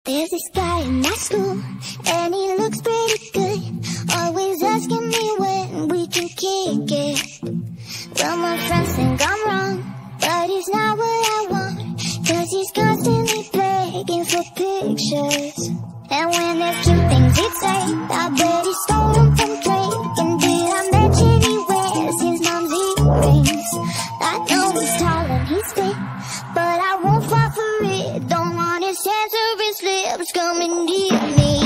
There's this guy in my school, and he looks pretty good. Always asking me when we can kick it. Well, my friends think I'm wrong, but he's not what I want, 'cause he's constantly begging for pictures. And when there's cute things he'd say, I bet he stole them from Drake. And did I mention he wears his mom's earrings? I know he's tall and he's fit, but I won't fall for it. Don't want his hands or his lips coming near me.